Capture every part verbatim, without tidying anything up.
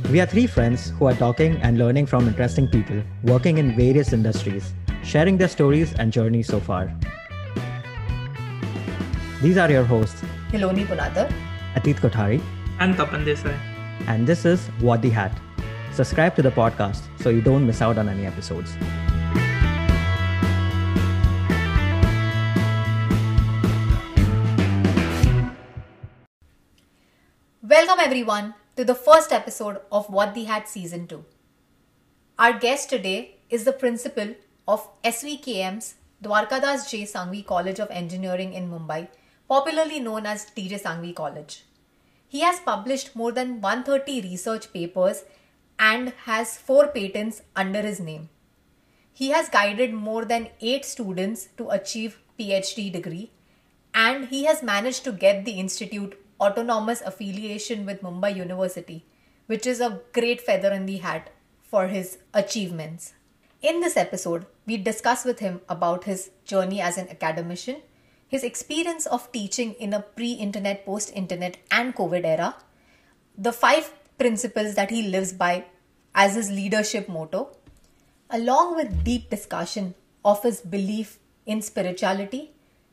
We are three friends who are talking and learning from interesting people working in various industries, sharing their stories and journeys so far. These are your hosts, Hiloni Punadar, Atit Kothari, and Tapan Desai. And this is What the Hat. Subscribe to the podcast so you don't miss out on any episodes. Welcome everyone to the first episode of What the Hat Season two. Our guest today is the principal of S V K M's Dwarkadas J. Sanghvi College of Engineering in Mumbai, popularly known as D J Sanghvi College. He has published more than one hundred thirty research papers and has four patents under his name. He has guided more than eight students to achieve PhD degree, and he has managed to get the institute autonomous affiliation with Mumbai University, which is a great feather in the hat for his achievements. In this episode, we discuss with him about his journey as an academician, his experience of teaching in a pre-internet, post-internet and COVID era, the five principles that he lives by as his leadership motto, along with deep discussion of his belief in spirituality,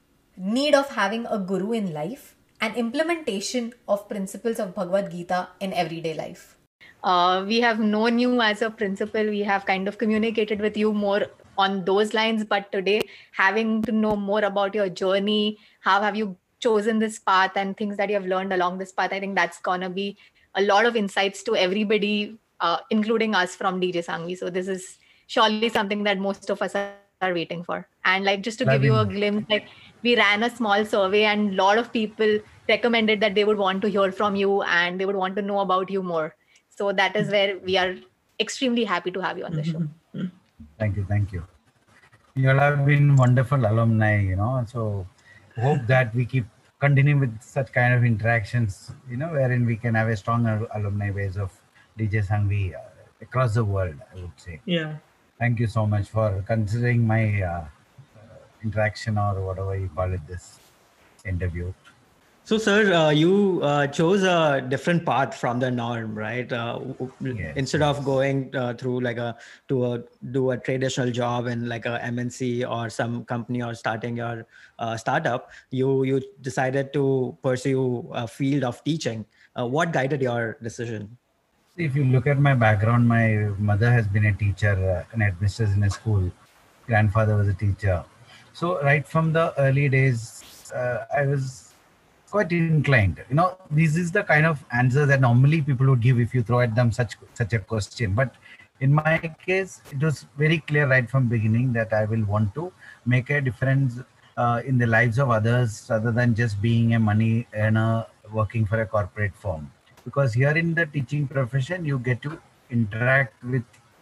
need of having a guru in life, and implementation of principles of Bhagavad Gita in everyday life. Uh, we have known you as a principal. We have kind of communicated with you more on those lines. But today, having to know more about your journey, how have you chosen this path and things that you have learned along this path, I think that's going to be a lot of insights to everybody, uh, including us from D J Sanghvi. So this is surely something that most of us are waiting for. And like just to give you a glimpse, like we ran a small survey and a lot of people recommended that they would want to hear from you and they would want to know about you more. So that is where we are extremely happy to have you on the show. Thank you. Thank you. You all have been wonderful alumni, you know, so hope that we keep continuing with such kind of interactions, you know, wherein we can have a strong alumni base of D J Sanghvi uh, across the world, I would say. Yeah. Thank you so much for considering my uh, interaction or whatever you call it, this interview. So, sir, uh, you uh, chose a different path from the norm, right? Uh, yes, instead yes. of going uh, through like a to a do a traditional job in like a M N C or some company or starting your uh, startup, you you decided to pursue a field of teaching. Uh, what guided your decision? If you look at my background, my mother has been a teacher, uh, an headmistress in a school. Grandfather was a teacher. So right from the early days, uh, I was quite inclined. You know, this is the kind of answer that normally people would give if you throw at them such such a question. But in my case, it was very clear right from beginning that I will want to make a difference uh, in the lives of others rather than just being a money earner working for a corporate firm. Because here in the teaching profession, you get to interact with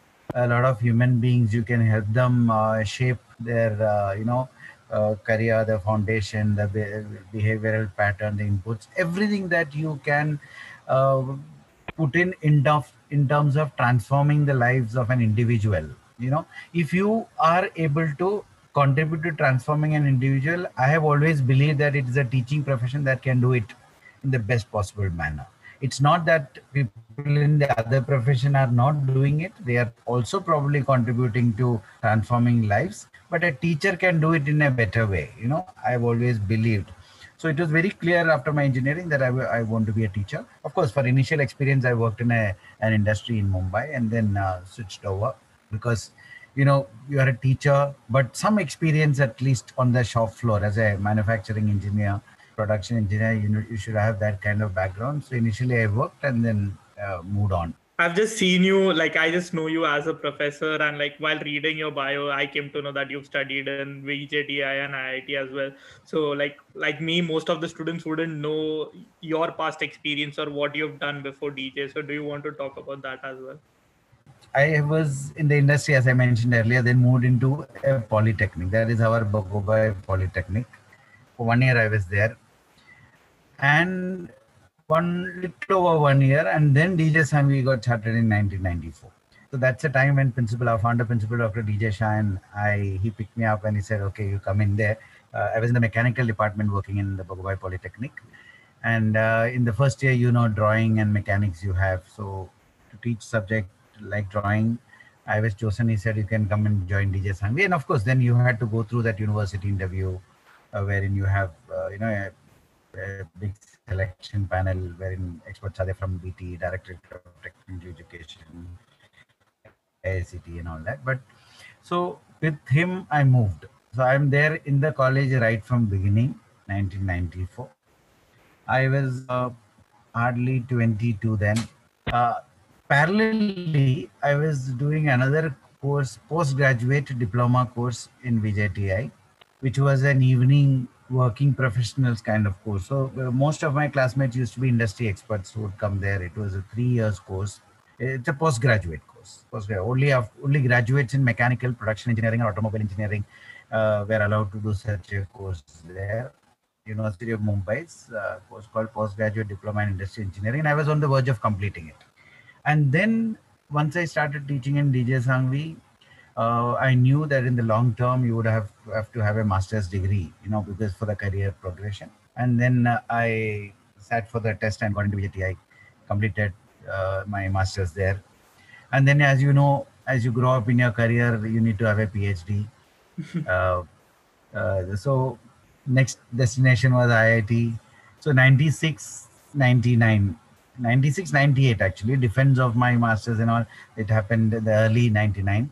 a lot of human beings. You can help them uh, shape their, uh, you know, uh, career, the foundation, the be- behavioral pattern, the inputs, everything that you can uh, put in in, of, in terms of transforming the lives of an individual. You know, if you are able to contribute to transforming an individual, I have always believed that it is a teaching profession that can do it in the best possible manner. It's not that people in the other profession are not doing it. They are also probably contributing to transforming lives, but a teacher can do it in a better way. You know, I've always believed. So it was very clear after my engineering that I, w- I want to be a teacher. Of course, for initial experience, I worked in a, an industry in Mumbai and then uh, switched over because, you know, you are a teacher, but some experience at least on the shop floor as a manufacturing engineer, production engineer, you know, you should have that kind of background. So initially I worked and then uh, moved on. I've just seen you, like, I just know you as a professor. And, like, while reading your bio, I came to know that you've studied in V J T I and I I T as well. So, like, like me, most of the students wouldn't know your past experience or what you've done before D J. So, do you want to talk about that as well? I was in the industry, as I mentioned earlier, then moved into a polytechnic. That is our Bogobai Polytechnic. For one year I was there. And one little over one year, and then D J Sanghvi got chartered in nineteen ninety-four. So that's the time when principal, our founder principal, Doctor D J Shah, and I, he picked me up and he said, okay, you come in there. Uh, I was in the mechanical department working in the Bogobai Polytechnic. And uh, in the first year, you know, drawing and mechanics you have. So to teach subject like drawing, I was chosen. He said, you can come and join D J Sangvi. And of course, then you had to go through that university interview uh, wherein you have, uh, you know, a, a big selection panel wherein experts are there from B T, Directorate of Technical Education, I I C T and all that. But so with him, I moved. So I'm there in the college right from beginning, nineteen ninety-four. I was uh, hardly twenty-two then. Uh, Parallelly, I was doing another course, postgraduate diploma course in V J T I, which was an evening working professionals kind of course. So uh, most of my classmates used to be industry experts who would come there. It was a three years course. It's a postgraduate course. Postgraduate. Only of, only graduates in mechanical, production engineering, or automobile engineering uh, were allowed to do such a course there. University of Mumbai's uh, course called Postgraduate Diploma in Industrial Engineering, and I was on the verge of completing it. And then once I started teaching in D J Sangvi, uh, I knew that in the long term you would have have to have a master's degree, you know, because for the career progression. And then uh, I sat for the test and got into V J T I, completed uh, my master's there. And then, as you know, as you grow up in your career, you need to have a PhD. uh, uh, so next destination was I I T. So ninety-six, ninety-nine, ninety-six, ninety-eight actually, defense of my masters and all, it happened in the early ninety-nine.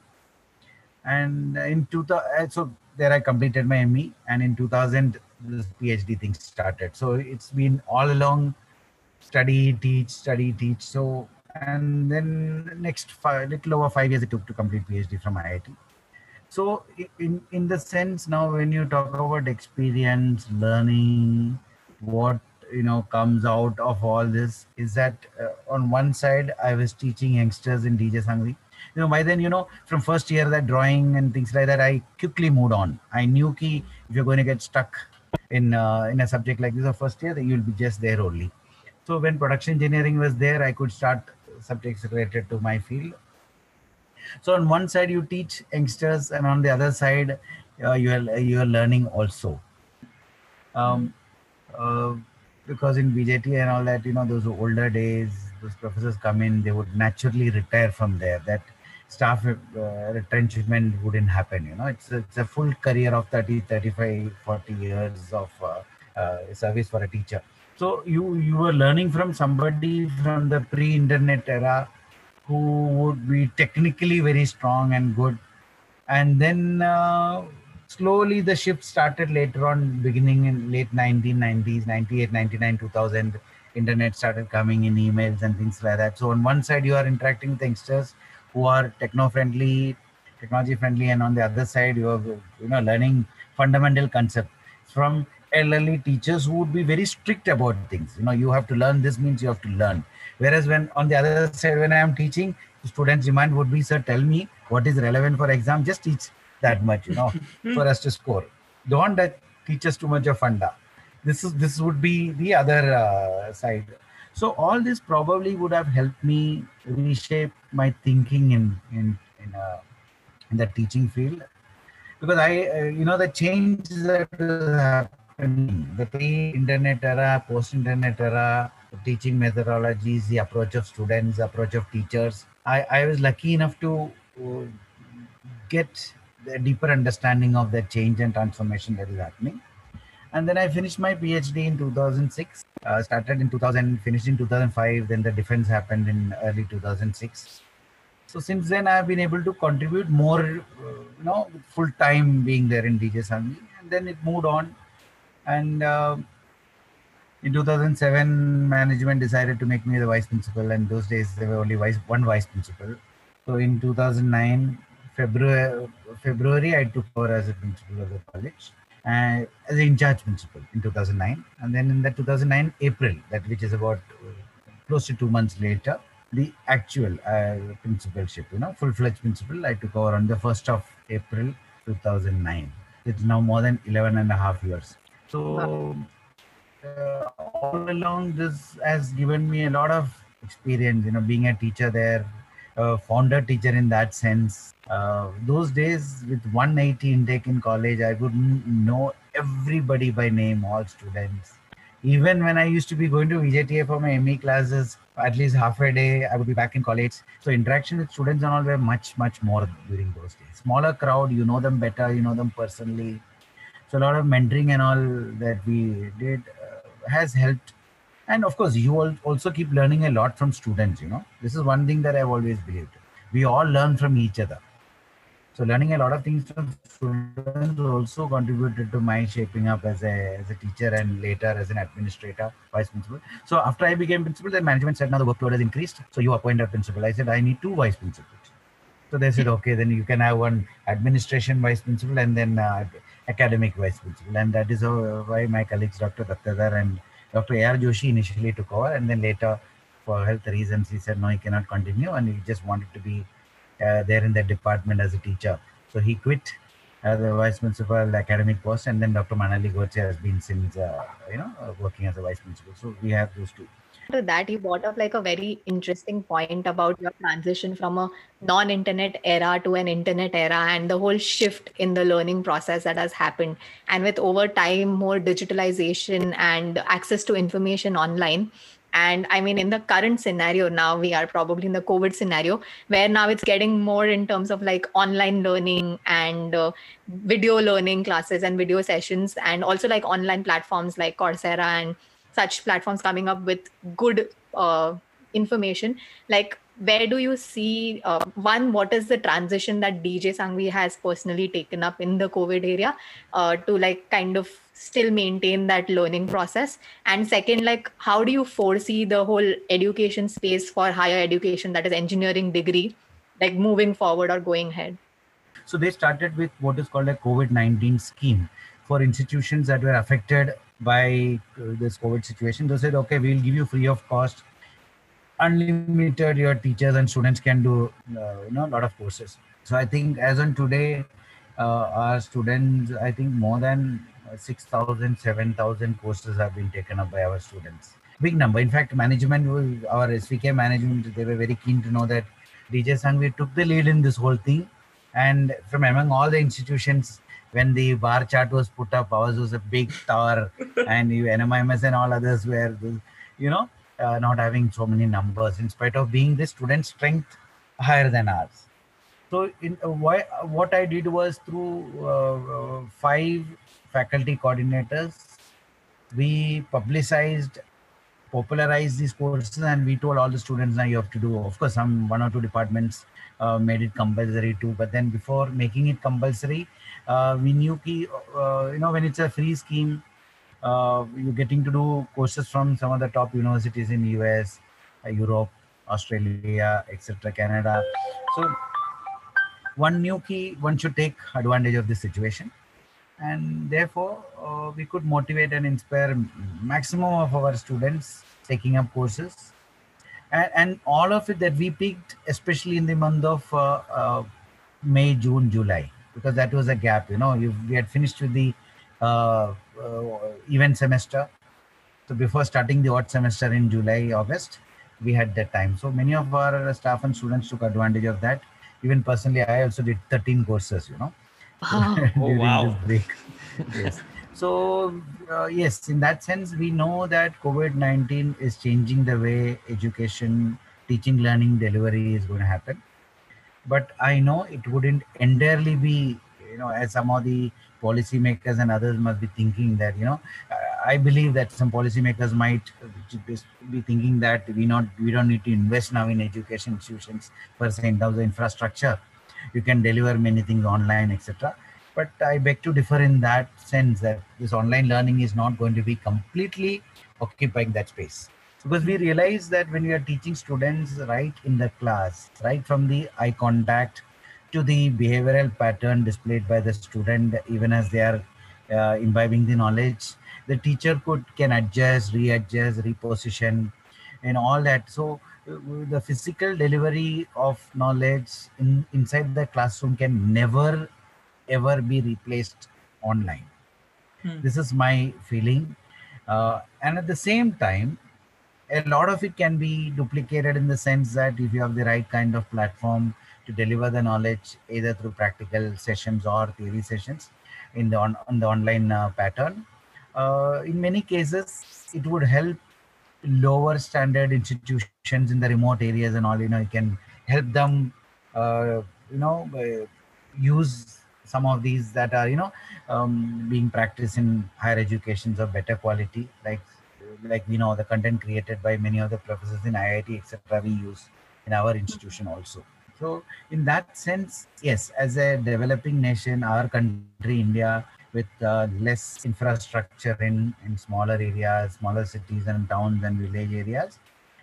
And in two thousand, so there I completed my M E, and in two thousand, this PhD thing started. So it's been all along study, teach, study, teach. So, and then next five, little over five years it took to complete PhD from I I T. So in, in the sense now, when you talk about experience, learning, what, you know, comes out of all this is that uh, on one side, I was teaching youngsters in D J Sangvi. You know, by then, you know, from first year that drawing and things like that, I quickly moved on. I knew ki if you're going to get stuck in, uh, in a subject like this or first year, then you'll be just there only. So when production engineering was there, I could start subjects related to my field. So on one side you teach youngsters, and on the other side uh, you are you are learning also. Um, uh, because in V J T and all that, you know, those older days, those professors come in, they would naturally retire from there. That staff uh, retrenchment wouldn't happen. You know, it's it's a full career of thirty, thirty-five, forty years of uh, uh, service for a teacher. So you you were learning from somebody from the pre-internet era, who would be technically very strong and good. And then uh, slowly the shift started later on, beginning in late nineteen nineties, ninety-eight, ninety-nine, two thousand, internet started coming in, emails and things like that. So on one side, you are interacting with youngsters who are techno-friendly, technology-friendly, and on the other side, you are, you know, learning fundamental concepts from elderly teachers who would be very strict about things. You know, you have to learn, this means you have to learn. Whereas when on the other side, when I am teaching, the students' demand would be, sir, tell me what is relevant for exam, just teach that much, you know, for us to score. Don't uh, teach us too much of funda. This is this would be the other uh, side. So all this probably would have helped me reshape my thinking in in in, uh, in the teaching field, because I, uh, you know, the change that is happening, the pre-internet era, post-internet era, the teaching methodologies, the approach of students, the approach of teachers. I, I was lucky enough to uh, get a deeper understanding of the change and transformation that is happening. And then I finished my PhD in two thousand six, uh, started in two thousand, finished in two thousand five, then the defense happened in early two thousand six. So since then I've been able to contribute more, uh, you know, full time being there in D J Sangvi, and then it moved on. And uh, in two thousand seven, management decided to make me the vice principal, and those days there were only vice, one vice principal. So in two thousand nine, February, February, I took over as a principal of the college, and as an in-charge principal in two thousand nine. And then in the two thousand nine, April, that which is about uh, close to two months later, the actual uh, principalship, you know, full-fledged principal, I took over on the first of April two thousand nine. It's now more than eleven and a half years. So uh, all along, this has given me a lot of experience, you know, being a teacher there, a founder teacher in that sense. Uh, those days with one eighty intake in college, I would know everybody by name, all students. Even when I used to be going to V J T A for my M E classes, at least half a day, I would be back in college. So interaction with students and all were much, much more during those days. Smaller crowd, you know them better, you know them personally. So a lot of mentoring and all that we did uh, has helped. And of course, you all also keep learning a lot from students, you know. This is one thing that I've always believed. We all learn from each other. So learning a lot of things from students also contributed to my shaping up as a as a teacher and later as an administrator, vice principal. So after I became principal, the management said, now the workload has increased, so you appoint a principal. I said, I need two vice principals. So they said, okay, then you can have one administration vice principal and then uh, academic vice principal. And that is how, why my colleagues, Doctor Daktadar and Doctor A R Joshi initially took over. And then later, for health reasons, he said, no, he cannot continue. And he just wanted to be uh, there in that department as a teacher. So he quit as a vice principal academic post. And then Doctor Manali Goche has been since, uh, you know, uh, working as a vice principal. So we have those two. To that, you brought up like a very interesting point about your transition from a non-internet era to an internet era and the whole shift in the learning process that has happened. And with over time, more digitalization and access to information online. And I mean, in the current scenario now, we are probably in the COVID scenario where now it's getting more in terms of like online learning and uh, video learning classes and video sessions, and also like online platforms like Coursera and such platforms coming up with good uh, information. Like, where do you see, uh, one, what is the transition that D J Sanghvi has personally taken up in the COVID area uh, to like kind of still maintain that learning process? And second, like, how do you foresee the whole education space for higher education, that is engineering degree, like moving forward or going ahead? So they started with what is called a COVID nineteen scheme for institutions that were affected by uh, this COVID situation. They said, okay, we'll give you free of cost, unlimited, your teachers and students can do, uh, you know, a lot of courses. So I think as on today, uh, our students, I think more than six thousand, seven thousand courses have been taken up by our students. Big number. In fact, management, was, our S V K management, they were very keen to know that D J Sanghvi took the lead in this whole thing. And from among all the institutions, when the bar chart was put up, ours was a big tower, and N M I M S and all others were, you know, uh, not having so many numbers, in spite of being the student strength higher than ours. So, in uh, why, what I did was through uh, uh, five faculty coordinators, we publicized, popularized these courses, and we told all the students, now you have to do. Of course, some one or two departments uh, made it compulsory too, but then before making it compulsory, uh, we knew ki, uh, you know, when it's a free scheme, uh, you're getting to do courses from some of the top universities in U S, uh, Europe, Australia, et cetera, Canada. So one knew ki one should take advantage of this situation, and therefore uh, we could motivate and inspire maximum of our students taking up courses, and, and all of it that we picked, especially in the month of uh, uh, May, June, July, because that was a gap. You know, you, we had finished with the uh, uh, event semester, so before starting the odd semester in July, August, we had that time. So many of our staff and students took advantage of that. Even personally, I also did thirteen courses, you know, Wow. Oh, during wow. this break. Yes. So uh, yes, in that sense, we know that COVID nineteen is changing the way education, teaching, learning, delivery is going to happen. But I know it wouldn't entirely be, you know, as some of the policymakers and others must be thinking that, you know, I believe that some policymakers might be thinking that we not we don't need to invest now in education institutions per se in terms of infrastructure. You can deliver many things online, et cetera. But I beg to differ in that sense that this online learning is not going to be completely occupying that space. Because we realize that when we are teaching students right in the class, right from the eye contact to the behavioral pattern displayed by the student, even as they are uh, imbibing the knowledge, the teacher could can adjust, readjust, reposition, and all that. So uh, the physical delivery of knowledge in, inside the classroom can never ever be replaced online. Hmm. This is my feeling. Uh, and at the same time, a lot of it can be duplicated in the sense that if you have the right kind of platform to deliver the knowledge, either through practical sessions or theory sessions in the on, on the online uh, pattern, Uh, in many cases, it would help lower standard institutions in the remote areas and all. You know, you can help them, uh, you know, uh, use some of these that are, you know, um, being practiced in higher educations of better quality, like like we know the content created by many of the professors in I I T, et cetera. We use in our institution also. So in that sense, yes, as a developing nation, our country, India, with uh, less infrastructure in, in smaller areas, smaller cities and towns and village areas,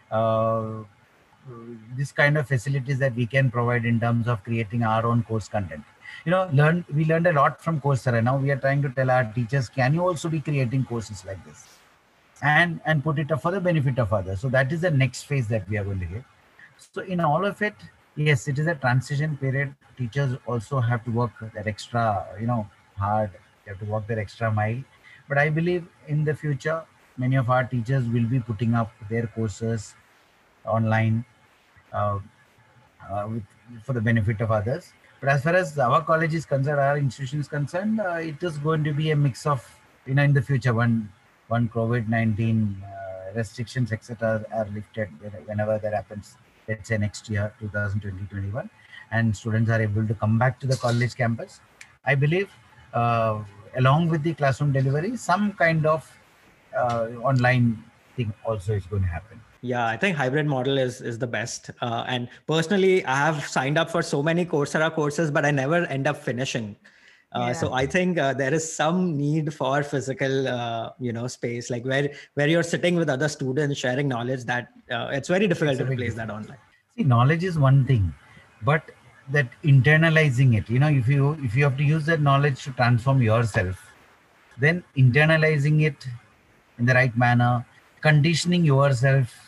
uh, this kind of facilities that we can provide in terms of creating our own course content. You know, learn we learned a lot from Coursera. Now we are trying to tell our teachers, can you also be creating courses like this? And and put it up for the benefit of others. So that is the next phase that we are going to hit. So in all of it, yes, it is a transition period. Teachers also have to work that extra, you know, hard. They have to work that extra mile. But I believe in the future, many of our teachers will be putting up their courses online uh, uh, with, for the benefit of others. But as far as our college is concerned, our institution is concerned, uh, it is going to be a mix of, you know, in the future, when when COVID nineteen uh, restrictions, et cetera, are lifted, whenever that happens, let's say next year, two thousand twenty, twenty-one, and students are able to come back to the college campus, I believe, uh, along with the classroom delivery, some kind of uh, online thing also is going to happen. Yeah, I think hybrid model is is the best. Uh, and personally, I have signed up for so many Coursera courses, but I never end up finishing. Uh, Yeah. So I think uh, there is some need for physical, uh, you know, space, like where where you're sitting with other students, sharing knowledge. That uh, it's very difficult It's a to big replace that difference. online. See, knowledge is one thing, but that internalizing it, you know, if you if you have to use that knowledge to transform yourself, then internalizing it in the right manner, conditioning yourself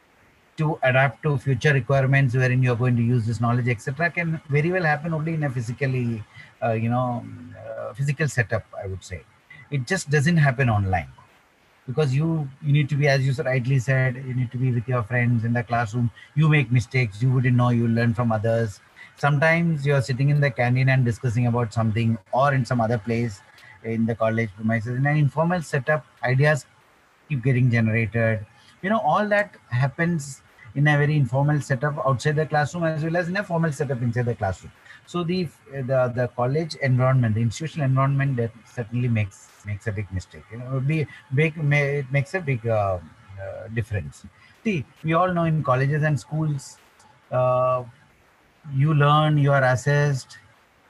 to adapt to future requirements wherein you're going to use this knowledge, et cetera, can very well happen only in a physically, uh, you know, uh, physical setup, I would say. It just doesn't happen online, because you you need to be, as you rightly said, you need to be with your friends in the classroom. You make mistakes, you wouldn't know, you learn from others. Sometimes you're sitting in the canteen and discussing about something, or in some other place in the college premises. In an informal setup, ideas keep getting generated. You know, all that happens in a very informal setup outside the classroom, as well as in a formal setup inside the classroom. So the the, the college environment, the institutional environment, that certainly makes makes a big mistake. You know, be big may, it makes a big uh, uh, difference. See, we all know in colleges and schools, uh, you learn, you are assessed,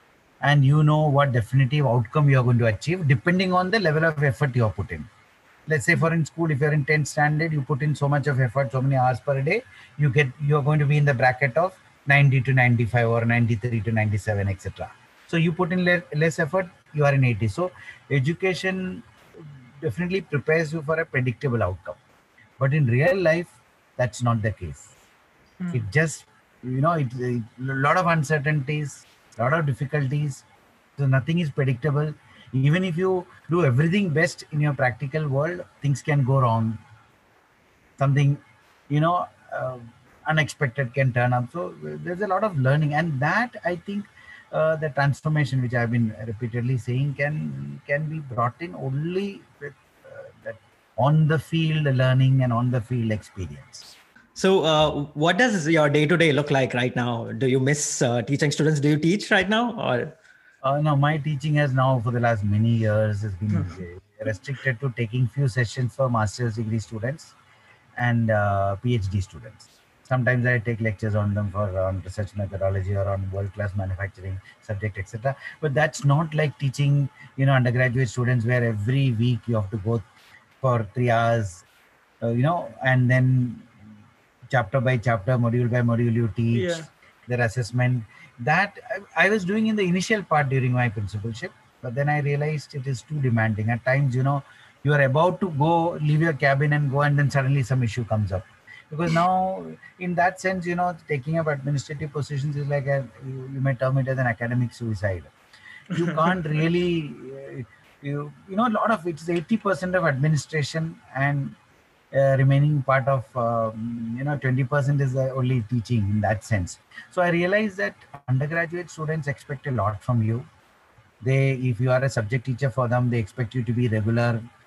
and you know what definitive outcome you are going to achieve depending on the level of effort you have put in. Let's say, for in school, if you're in tenth standard, you put in so much of effort, so many hours per day, you get you're going to be in the bracket of ninety to ninety-five or ninety-three to ninety-seven, et cetera. So you put in le- less effort, you are in eighty. So education definitely prepares you for a predictable outcome. But in real life, that's not the case. It just, you know, it, a lot of uncertainties, a lot of difficulties. So nothing is predictable. Even if you do everything best in your practical world, things can go wrong. Something, you know, uh, unexpected can turn up. So there's a lot of learning, and that, I think, uh, the transformation which I've been repeatedly saying can can be brought in only with uh, that on the field learning and on the field experience. So, uh, what does your day to day look like right now? Do you miss uh, teaching students? Do you teach right now, or? Uh, no, my teaching has now, for the last many years, has been restricted to taking few sessions for master's degree students and uh, PhD students. Sometimes I take lectures on them for on research methodology or on world-class manufacturing subject, et cetera. But that's not like teaching, you know, undergraduate students where every week you have to go for three hours, uh, you know, and then chapter by chapter, module by module, you teach Yeah. their assessment. That I, I was doing in the initial part during my principalship, but then I realized it is too demanding. At times, you know, you are about to go, leave your cabin and go, and then suddenly some issue comes up. Because now, in that sense, you know, taking up administrative positions is like a, you, you may term it as an academic suicide. You can't really, uh, you you know, a lot of it's eighty percent of administration, and uh, remaining part of um, you know twenty percent is uh, only teaching in that sense. So I realized that undergraduate students expect a lot from you. They, if you are a subject teacher for them, they expect you to be regular,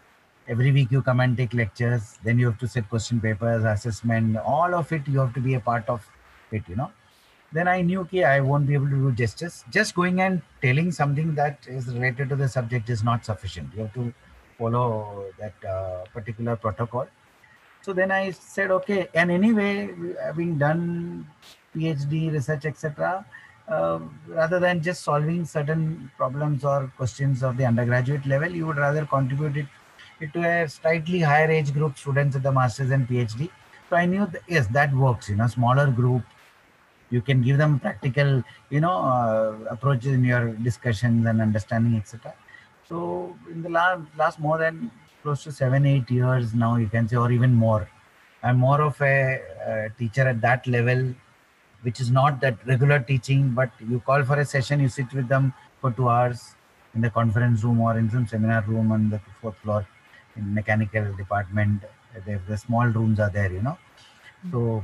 Every week you come and take lectures, then you have to set question papers, assessment, all of it, you have to be a part of it, you know. Then I knew okay, I won't be able to do justice. Just going and telling something that is related to the subject is not sufficient. You have to follow that uh, particular protocol. So then I said, okay, and anyway, having done PhD, research, et cetera, uh, rather than just solving certain problems or questions of the undergraduate level, you would rather contribute it, it to a slightly higher age group students at the masters and PhD. So I knew that, yes, that works, you know, smaller group. You can give them practical, you know, uh, approaches in your discussions and understanding, et cetera. So in the last, last more than close to seven, eight years now, you can say, or even more, I'm more of a, a teacher at that level, which is not that regular teaching, but you call for a session, you sit with them for two hours in the conference room or in some seminar room on the fourth floor in mechanical department. The, the small rooms are there, you know. So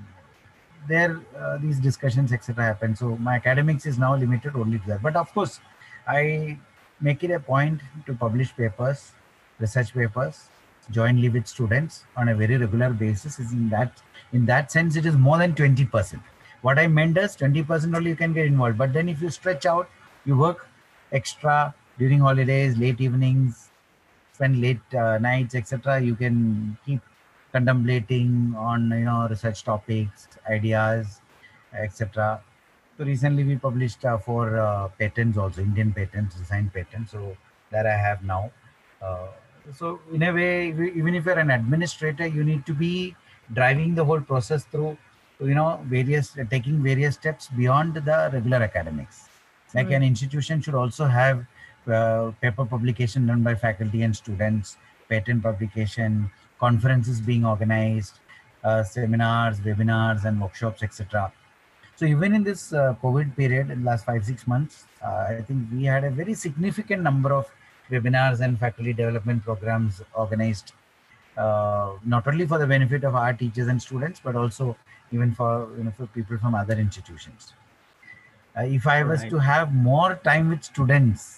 there uh, these discussions etc happen. So my academics is now limited only to that, but of course I make it a point to publish papers, research papers jointly with students on a very regular basis. Is in that in that sense it is more than twenty percent. What I meant is twenty percent only you can get involved, but then if you stretch out, you work extra during holidays, late evenings, spend late uh, nights etc, you can keep contemplating on, you know, research topics, ideas, etc. So recently we published uh, four uh, patents also, Indian patents, design patents. So that I have now. Uh, so in a way, even if you're an administrator, you need to be driving the whole process through, you know, various, uh, taking various steps beyond the regular academics. Like right. An institution should also have uh, paper publication done by faculty and students, patent publication, conferences being organized, uh, seminars, webinars, and workshops, et cetera. So even in this uh, COVID period, in the last five, six months, uh, I think we had a very significant number of webinars and faculty development programs organized, uh, not only for the benefit of our teachers and students, but also even for, you know, for people from other institutions. Uh, if I was right. to have more time with students,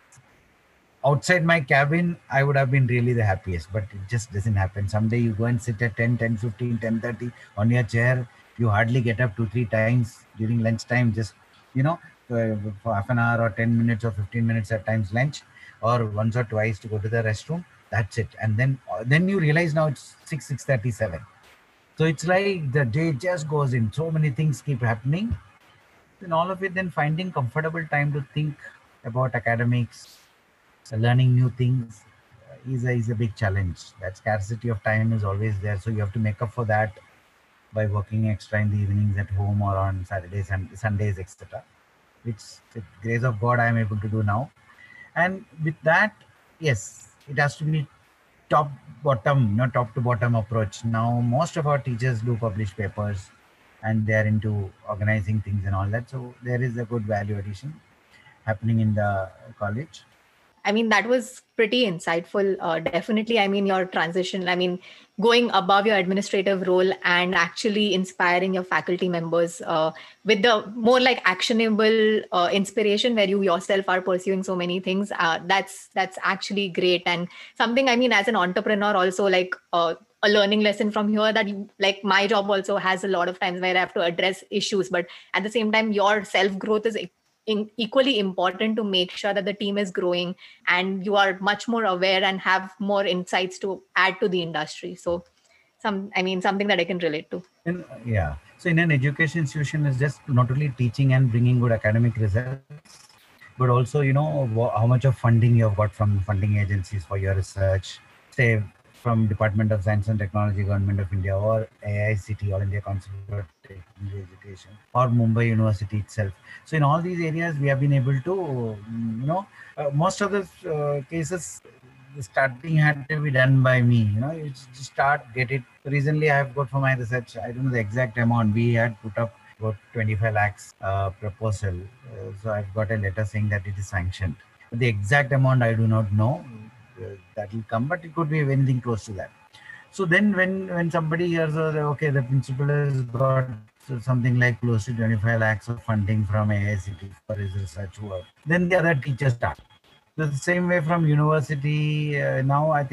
outside my cabin, I would have been really the happiest, but it just doesn't happen. Someday you go and sit at ten, ten fifteen, ten thirty on your chair. You hardly get up two, three times during lunchtime, just, you know, uh, for half an hour or ten minutes or fifteen minutes at times lunch, or once or twice to go to the restroom. That's it. And then, uh, then you realize now it's six, six thirty-seven. So it's like the day just goes in. So many things keep happening. In all of it, then finding comfortable time to think about academics, so learning new things uh, is, a, is a big challenge. That scarcity of time is always there. So you have to make up for that by working extra in the evenings at home or on Saturdays and Sundays, et cetera. Which, with grace of God, I am able to do now. And with that, yes, it has to be top bottom, not top to bottom approach. Now, most of our teachers do publish papers and they are into organizing things and all that. So there is a good value addition happening in the college. I mean, that was pretty insightful. Uh, definitely, I mean, your transition, I mean, going above your administrative role and actually inspiring your faculty members uh, with the more like actionable uh, inspiration where you yourself are pursuing so many things. Uh, that's that's actually great. And something, I mean, as an entrepreneur also, like uh, a learning lesson from here that you, like my job also has a lot of times where I have to address issues, but at the same time, your self-growth is In equally important to make sure that the team is growing and you are much more aware and have more insights to add to the industry. So some, I mean, something that I can relate to. In, yeah. So in an education institution is just not only teaching and bringing good academic results, but also, you know, how much of funding you have got from funding agencies for your research, say from Department of Science and Technology, Government of India, or A I C T, All India Council for Technical Education, or Mumbai University itself. So in all these areas, we have been able to, you know, uh, most of the uh, cases, the starting had to be done by me. You know, you just start, get it. Recently, I have got for my research, I don't know the exact amount. We had put up about twenty-five lakhs uh, proposal. Uh, so I've got a letter saying that it is sanctioned. But the exact amount I do not know. Uh, that will come, but it could be anything close to that. So then when when somebody hears, uh, okay, the principal has got something like close to twenty-five lakhs of funding from A I C T for his research work, then the other teachers start. So the same way from university, uh, now I think at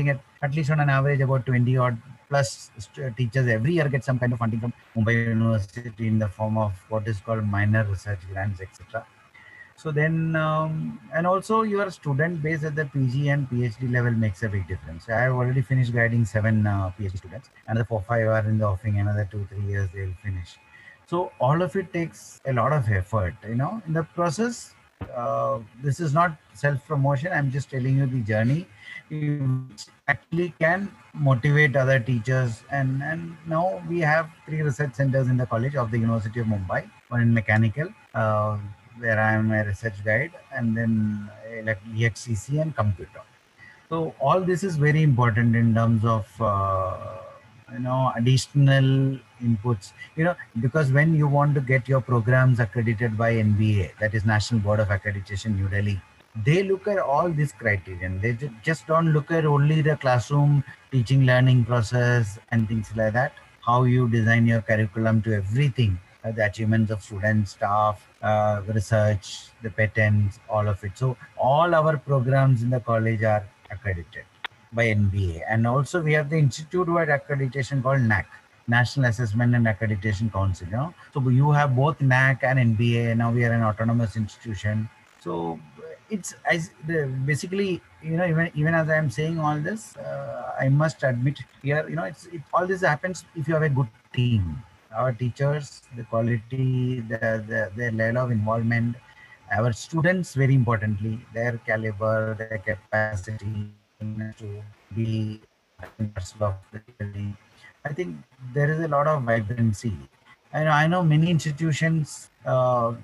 at least on an average about twenty odd plus teachers every year get some kind of funding from Mumbai University in the form of what is called minor research grants, et cetera. So then, um, and also your student base at the P G and PhD level makes a big difference. I have already finished guiding seven uh, PhD students, another four, five are in the offing, another two, three years they'll finish. So all of it takes a lot of effort, you know, in the process. Uh, this is not self-promotion. I'm just telling you the journey. You actually can motivate other teachers. And, and now we have three research centers in the college of the University of Mumbai, one in mechanical, uh, where I am a research guide, and then like E X C C and computer. So all this is very important in terms of uh, you know additional inputs. You know because when you want to get your programs accredited by N B A, that is National Board of Accreditation, New Delhi, they look at all this criterion. They just don't look at only the classroom teaching learning process and things like that. How you design your curriculum to everything. Uh, the achievements of students, staff, uh, research, the patents, all of it. So all our programs in the college are accredited by N B A. And also we have the institute-wide accreditation called N A C, National Assessment and Accreditation Council. You know? So you have both N A C and N B A. Now we are an autonomous institution. So it's as basically, you know, even, even as I am saying all this, uh, I must admit here, you know, it's it, all this happens if you have a good team. Our teachers, the quality, the, the, their level of involvement, our students, very importantly, their caliber, their capacity to be parcel of the building. I think there is a lot of vibrancy. I know, I know many institutions, uh,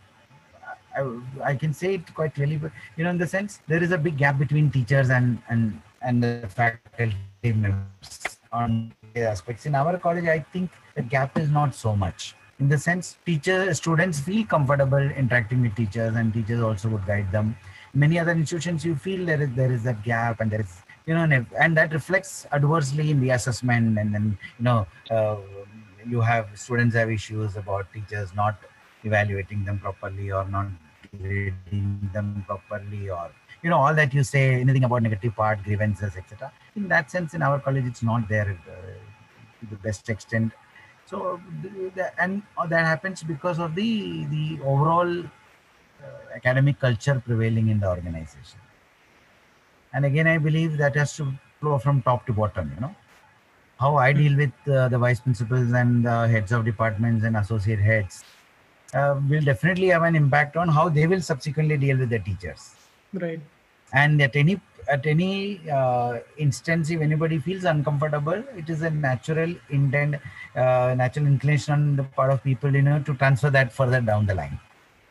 I, I can say it quite clearly, but you know, in the sense, there is a big gap between teachers and, and, and the faculty members on the aspects. In our college, I think the gap is not so much. In the sense, teacher students feel comfortable interacting with teachers, and teachers also would guide them. Many other institutions, you feel there is there is a gap, and there is you know, and that reflects adversely in the assessment. And then you know, uh, you have students have issues about teachers not evaluating them properly or not grading them properly, or you know, all that you say, anything about negative part, grievances, et cetera. In that sense, in our college, it's not there uh, to the best extent. So, the, and that happens because of the the overall uh, academic culture prevailing in the organization. And again, I believe that has to flow from top to bottom. You know, how I deal with uh, the vice principals and the heads of departments and associate heads uh, will definitely have an impact on how they will subsequently deal with the teachers. Right. And at any at any uh, instance, if anybody feels uncomfortable, it is a natural intent, uh, natural inclination on the part of people, you know, to transfer that further down the line.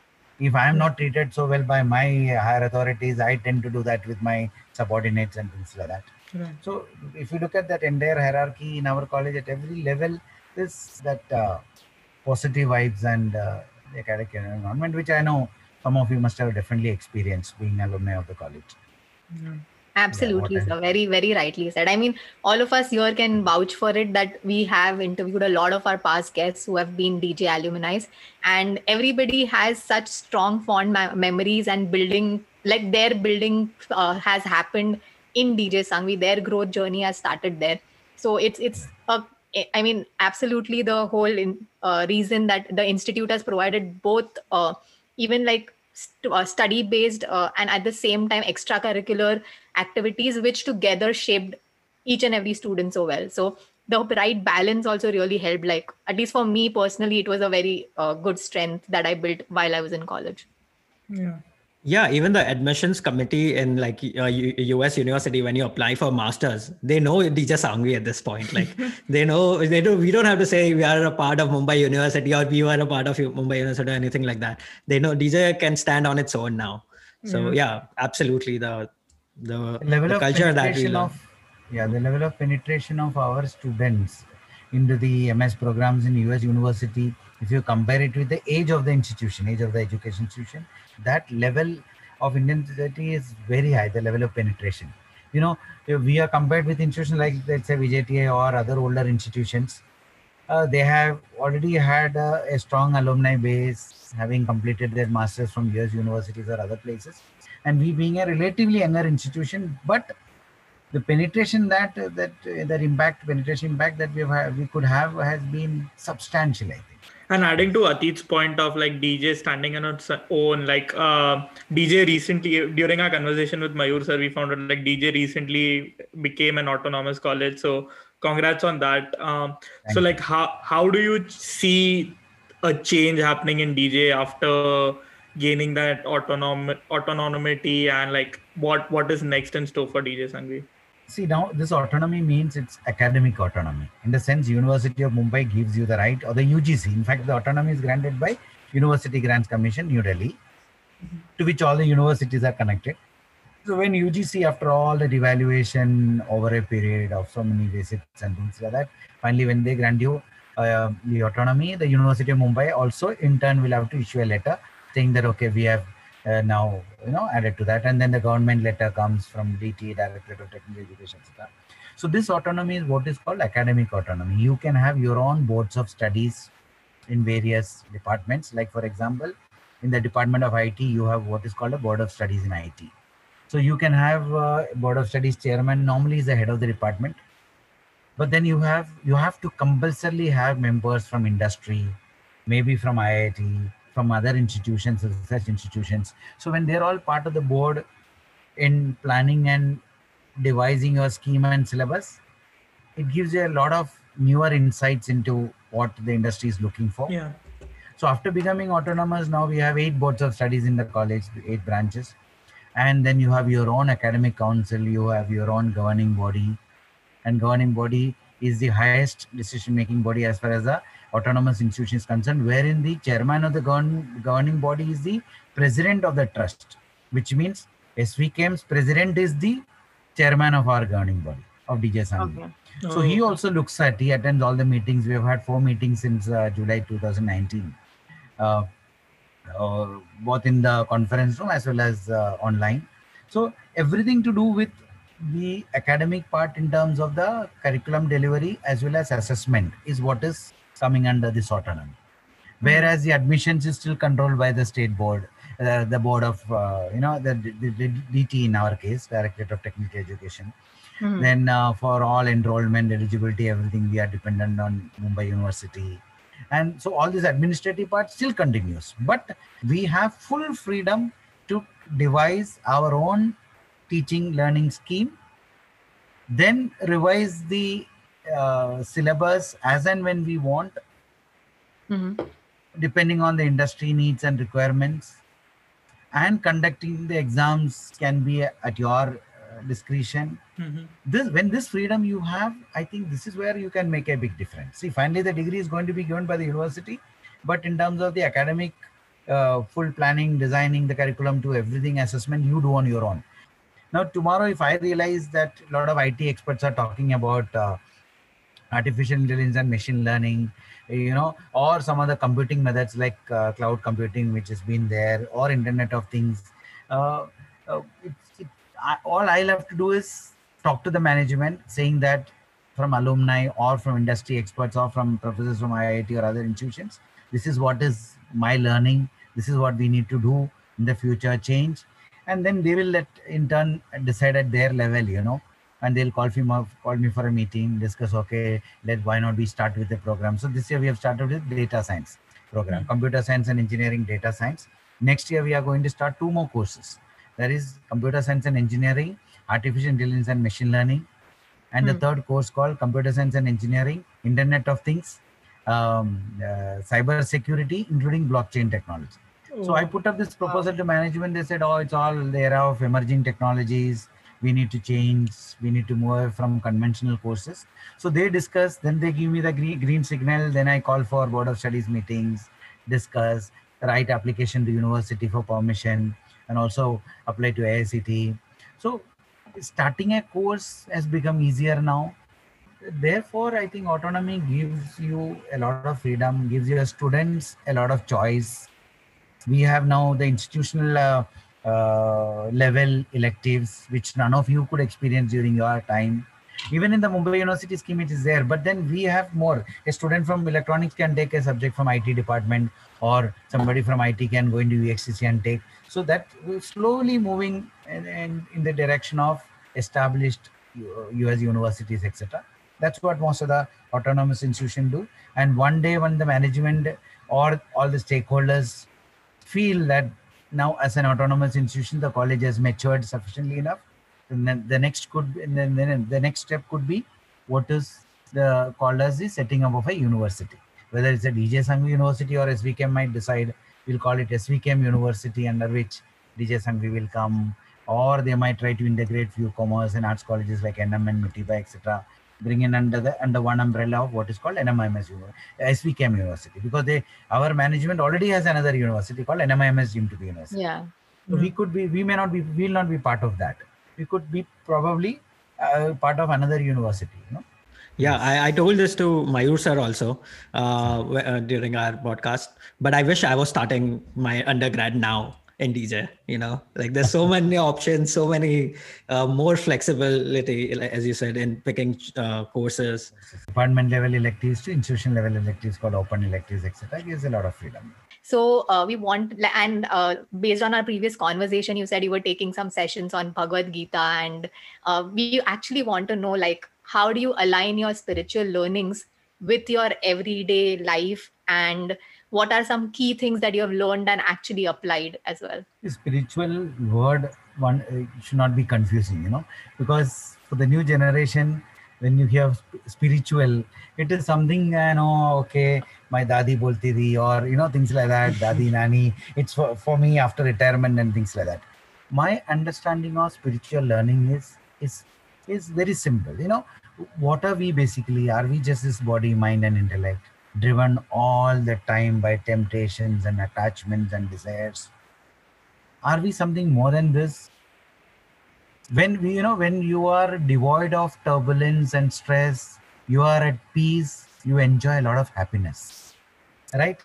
If I am not treated so well by my higher authorities, I tend to do that with my subordinates and things like that. Right. So if you look at that entire hierarchy in our college, at every level, there's that uh, positive vibes and uh, the academic environment, which I know some of you must have definitely experienced being alumni of the college. Yeah. Absolutely, Yeah, sir. Very, very rightly said. I mean, all of us here can vouch for it that we have interviewed a lot of our past guests who have been D J alumni, and everybody has such strong fond ma- memories and building, like their building uh, has happened in D J Sanghvi. Their growth journey has started there. So it's it's a, I mean, absolutely the whole in, uh, reason that the institute has provided both, uh, even like st- uh, study based uh, and at the same time extracurricular activities, which together shaped each and every student so well. So the right balance also really helped. Like, at least for me personally, it was a very uh, good strength that I built while I was in college. Yeah. Yeah, even the admissions committee in like uh, U- US university, when you apply for masters, they know D J Sanghvi at this point. Like they know, they do. We don't have to say we are a part of Mumbai University or we were a part of Mumbai University or anything like that. They know D J can stand on its own now. So Yeah. yeah, absolutely the the, The level the of culture that we penetration learn. of yeah the level of penetration of our students into the M S programs in U S university, if you compare it with the age of the institution, age of the education institution, that level of intensity is very high, the level of penetration. You know, if we are compared with institutions like, let's say, V J T A or other older institutions, uh, they have already had uh, a strong alumni base, having completed their masters from U S universities or other places. And we being a relatively younger institution, but the penetration that that that impact penetration impact that we have we could have has been substantial, I think. And adding to Atit's point of like D J standing on its own, like uh, D J recently, during our conversation with Mayur sir, we found out like D J recently became an autonomous college. So congrats on that. Um, so like how how do you see a change happening in D J after gaining that autonom autonomy, and like what what is next in store for D J Sangvi? See, now this autonomy means it's academic autonomy. In the sense, University of Mumbai gives you the right, or the U G C. In fact, the autonomy is granted by University Grants Commission, New Delhi, mm-hmm. to which all the universities are connected. So when U G C, after all that evaluation over a period of so many visits and things like that, finally when they grant you uh, the autonomy, the University of Mumbai also in turn will have to issue a letter saying that, okay, we have Uh, now, you know, added to that, and then the government letter comes from D T, Directorate of Technical Education, et cetera. So this autonomy is what is called academic autonomy. You can have your own boards of studies in various departments. Like for example, in the Department of I T, you have what is called a board of studies in I T. So you can have a board of studies chairman, normally is the head of the department, but then you have you have to compulsorily have members from industry, maybe from I I T, from other institutions, research institutions. So when they're all part of the board in planning and devising your schema and syllabus, it gives you a lot of newer insights into what the industry is looking for. Yeah. So after becoming autonomous, now we have eight boards of studies in the college, eight branches. And then you have your own academic council, you have your own governing body. And governing body is the highest decision-making body as far as the autonomous institution is concerned, wherein the chairman of the govern governing body is the president of the trust, which means S V K M's president is the chairman of our governing body of D J Sangvi. Okay. Oh. So he also looks at, he attends all the meetings. We have had four meetings since uh, July two thousand nineteen, uh, uh, both in the conference room as well as uh, online. So everything to do with the academic part in terms of the curriculum delivery as well as assessment is what is coming under this autonomy. Whereas the admissions is still controlled by the state board, uh, the board of, uh, you know, the, the, the D T in our case, Directorate of Technical Education. Mm-hmm. Then uh, for all enrollment, eligibility, everything, we are dependent on Mumbai University. And so all this administrative part still continues. But we have full freedom to devise our own teaching learning scheme, then revise the uh, syllabus as and when we want, mm-hmm. depending on the industry needs and requirements, and conducting the exams can be at your uh, discretion. Mm-hmm. This, when this freedom you have, I think this is where you can make a big difference. See, finally the degree is going to be given by the university, but in terms of the academic uh, full planning, designing the curriculum to everything, assessment, you do on your own. Now, tomorrow, if I realize that a lot of I T experts are talking about uh, artificial intelligence and machine learning, you know, or some other computing methods like uh, cloud computing, which has been there, or Internet of Things, uh, uh, it's, it, I, all I'll have to do is talk to the management saying that from alumni or from industry experts or from professors from I I T or other institutions, this is what is my learning, this is what we need to do in the future, change. And then they will let in turn decide at their level, you know, and they'll call me, call me for a meeting, discuss, okay, let why not we start with the program. So this year we have started with data science program, mm-hmm. computer science and engineering, data science. Next year we are going to start two more courses. That is computer science and engineering, artificial intelligence and machine learning. And mm-hmm. the third course called computer science and engineering, Internet of Things, um, uh, cyber security, including blockchain technology. So I put up this proposal to management. They said, oh, it's all the era of emerging technologies. We need to change. We need to move from conventional courses. So they discuss, then they give me the green, green signal. Then I call for board of studies meetings, discuss, write application to university for permission, and also apply to A I C T E. So starting a course has become easier now. Therefore, I think autonomy gives you a lot of freedom, gives your students a lot of choice. We have now the institutional uh, uh, level electives, which none of you could experience during your time. Even in the Mumbai University scheme, it is there. But then we have more. A student from electronics can take a subject from I T department, or somebody from I T can go into U X C C and take. So that we're slowly moving in, in, in the direction of established U S universities, et cetera. That's what most of the autonomous institutions do. And one day when the management or all the stakeholders feel that now as an autonomous institution, the college has matured sufficiently enough, and then the next could be, and then, then the next step could be what is the called as the setting up of a university. Whether it's a D J Sangvi University or S V K M might decide, we'll call it S V K M University, under which D J Sangvi will come, or they might try to integrate few commerce and arts colleges like N M and Mitiba, et cetera, bring in under the under one umbrella of what is called N M I M S S V K M University, because they our management already has another university called N M I M S Jim to be University. Yeah. So mm-hmm. we could be, we may not be, will not be part of that. We could be probably uh, part of another university, you know. Yeah, I, I told this to Mayur sir also uh, uh, during our podcast, but I wish I was starting my undergrad now in D J, you know, like there's so many options, so many uh, more flexibility, as you said, in picking uh, courses. Department level electives to institution level electives called open electives, et cetera, gives a lot of freedom. So uh, we want, and uh, based on our previous conversation, you said you were taking some sessions on Bhagavad Gita, and uh, we actually want to know, like, how do you align your spiritual learnings with your everyday life, and what are some key things that you have learned and actually applied as well? The spiritual word one uh, should not be confusing, you know, because for the new generation, when you hear spiritual, it is something, you know, okay, my dadi bolti thi, or, you know, things like that, dadi, nani, it's for, for me after retirement and things like that. My understanding of spiritual learning is, is, is very simple. You know, what are we basically? Are we just this body, mind and intellect, driven all the time by temptations and attachments and desires? Are we something more than this? When we, you know, when you are devoid of turbulence and stress, you are at peace, you enjoy a lot of happiness, right?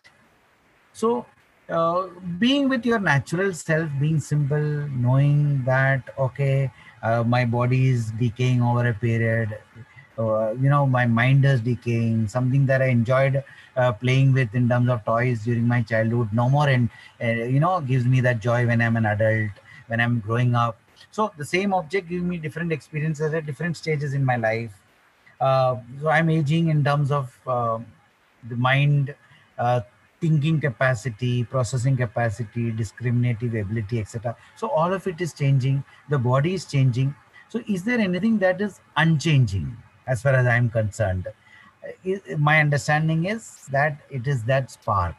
So uh, being with your natural self, being simple, knowing that, okay, uh, my body is decaying over a period, uh, you know, my mind is decaying, something that I enjoyed uh, playing with in terms of toys during my childhood, no more, and uh, you know, gives me that joy when I'm an adult, when I'm growing up. So the same object gives me different experiences at different stages in my life. Uh, so I'm aging in terms of uh, the mind, uh, thinking capacity, processing capacity, discriminative ability, et cetera. So all of it is changing. The body is changing. So is there anything that is unchanging as far as I'm concerned? Uh, my understanding is that it is that spark.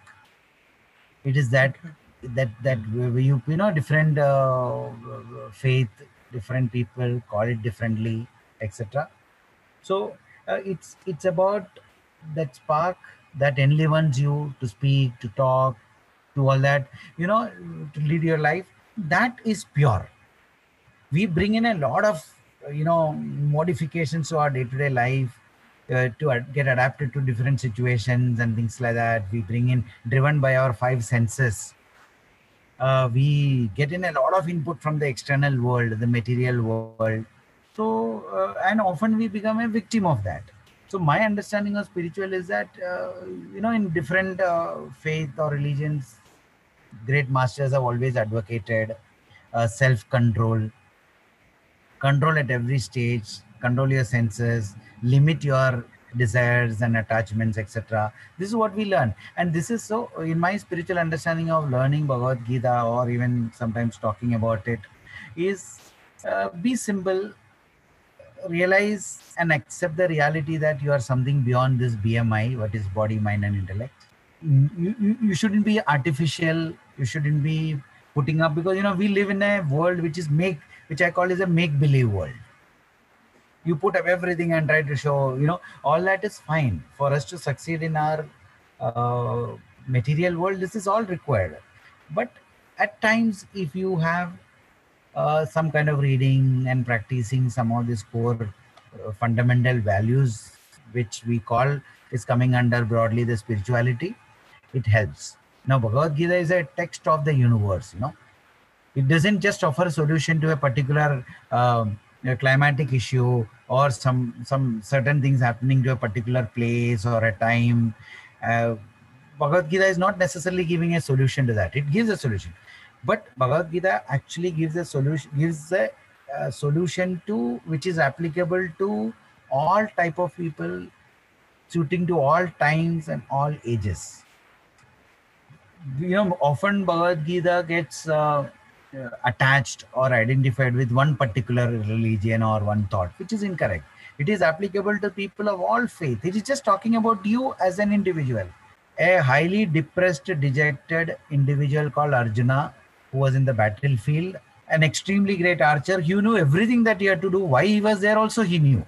It is that that that you you know different uh, faith, different people call it differently, et cetera. So uh, it's it's about that spark that enlivens you to speak, to talk, to all that, you know, to lead your life. That is pure. We bring in a lot of, you know, modifications to our day-to-day life uh, to ad- get adapted to different situations and things like that. We bring in, driven by our five senses. Uh, we get in a lot of input from the external world, the material world. So, uh, and often we become a victim of that. So my understanding of spiritual is that, uh, you know, in different uh, faith or religions, great masters have always advocated uh, self-control, control at every stage, control your senses, limit your desires and attachments, et cetera. This is what we learn. And this is so, in my spiritual understanding of learning Bhagavad Gita, or even sometimes talking about it, is uh, be simple, realize and accept the reality that you are something beyond this B M I, what is body, mind and intellect. You, you, you shouldn't be artificial. You shouldn't be putting up, because, you know, we live in a world which is make, which I call is a make-believe world. You put up everything and try to show, you know, all that is fine. For us to succeed in our uh, material world, this is all required. But at times, if you have uh, some kind of reading and practicing some of these core uh, fundamental values, which we call is coming under broadly the spirituality, it helps. Now, Bhagavad Gita is a text of the universe, you know. It doesn't just offer a solution to a particular um, a climatic issue or some some certain things happening to a particular place or a time. Uh, Bhagavad Gita is not necessarily giving a solution to that. It gives a solution, but Bhagavad Gita actually gives a solution, gives a a solution to which is applicable to all type of people, suiting to all times and all ages. You know, often Bhagavad Gita gets uh, uh, attached or identified with one particular religion or one thought, which is incorrect. It is applicable to people of all faith. It is just talking about you as an individual. A highly depressed, dejected individual called Arjuna, who was in the battlefield, an extremely great archer. He knew everything that he had to do. Why he was there also he knew.